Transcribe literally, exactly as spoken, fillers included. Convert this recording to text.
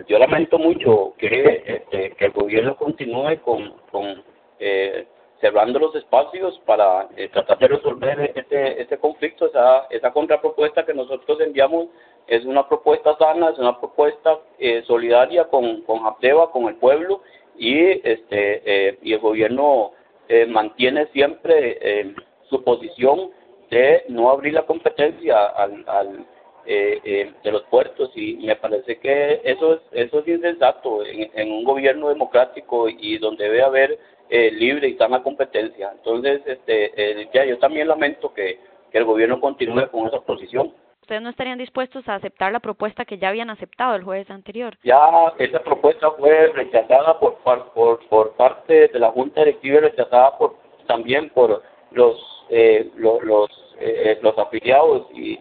yo lamento mucho que, este, que el gobierno continúe con, con eh, cerrando los espacios para eh, tratar de resolver este, este conflicto. Esa, esa contrapropuesta que nosotros enviamos es una propuesta sana, es una propuesta eh, solidaria con, con Habdeba, con el pueblo, y, este, eh, y el gobierno eh, mantiene siempre eh, su posición de no abrir la competencia al, al eh, eh, de los puertos, y me parece que eso es eso es insensato en, en un gobierno democrático y donde debe haber eh, libre y sana competencia. Entonces, este, eh, ya yo también lamento que, que el gobierno continúe con esa posición. ¿Ustedes no estarían dispuestos a aceptar la propuesta que ya habían aceptado el jueves anterior? Ya esa propuesta fue rechazada por por por parte de la Junta Directiva y rechazada por también por los eh, los los, eh, los afiliados, y